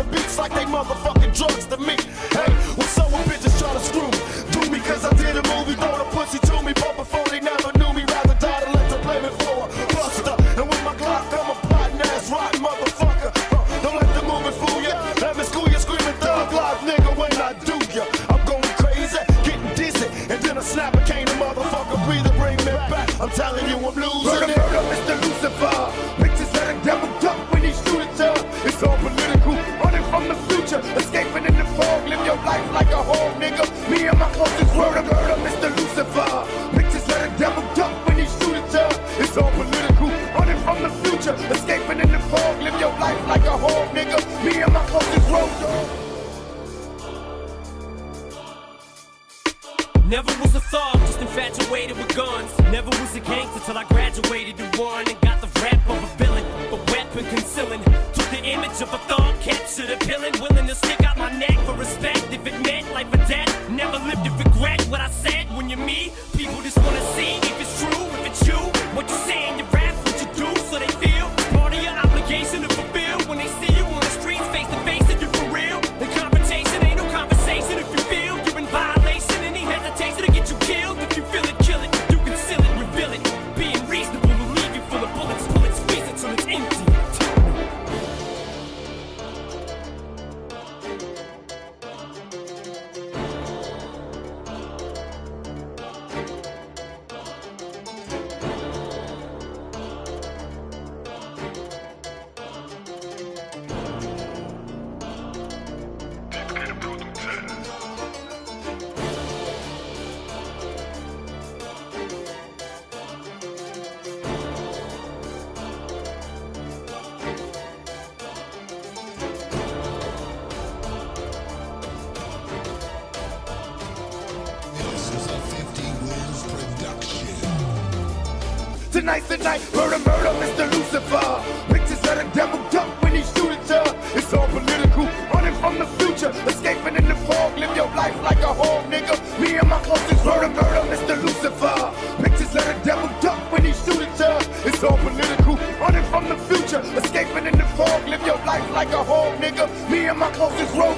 serving beats like they motherfucking drugs to me. Hey, well, so when bitches try to screw me, do me cause I did a movie, throw the pussy to me, but before they never knew me, rather die than let them blame it for a buster. And with my Glock, I'm a plotting ass rotten motherfucker. Don't let the movie fool ya. Let me school ya, screaming thug life, nigga, when I do ya. I'm going crazy, getting dizzy, and then a snapper came to motherfucker breather, bring me back. I'm telling you, I'm losing it. Murder, Mr. Lucifer. Pictures let a devil duck when he shoot at ya. It's all political, running from the future, escaping in the fog. Live your life like a whole nigga. Me and my closest murder, Mr. Lucifer. Pictures let a devil duck when he shoot at ya. It's all political, running from the future, escaping in the fog. Live your life like a whole nigga. Me and my closest road dog. Never was a thug, just infatuated with guns. Never was a gangster till I graduated to one and got the rap of a villain, a weapon concealing. Took the image of a thug, captured a villain, willing to stick out my neck for respect. If it meant life or death, never lived to regret what I said. When you're me, people just wanna see if it's true, if it's you. What you say in your rap, what you do, so they feel part of your obligation to fulfill. When they see you on the streets, face to face, if you're for real. The confrontation ain't no conversation if you feel you're in violation. Any hesitation to get you killed. If you feel it, kill it. You conceal it, reveal it. Being reasonable will leave you full of bullets. Bullets squeeze it till it's empty. Tonight's the night, murder, Mr. Lucifer. Pictures let a devil duck when he shoot at ya. It's all political, running from the future, escaping in the fog. Live your life like a whole nigga. Me and my closest murder, Mr. Lucifer. Pictures let a devil duck when he shoot at ya. It's all political, running from the future, escaping in the fog. Live your life like a whole nigga. Me and my closest road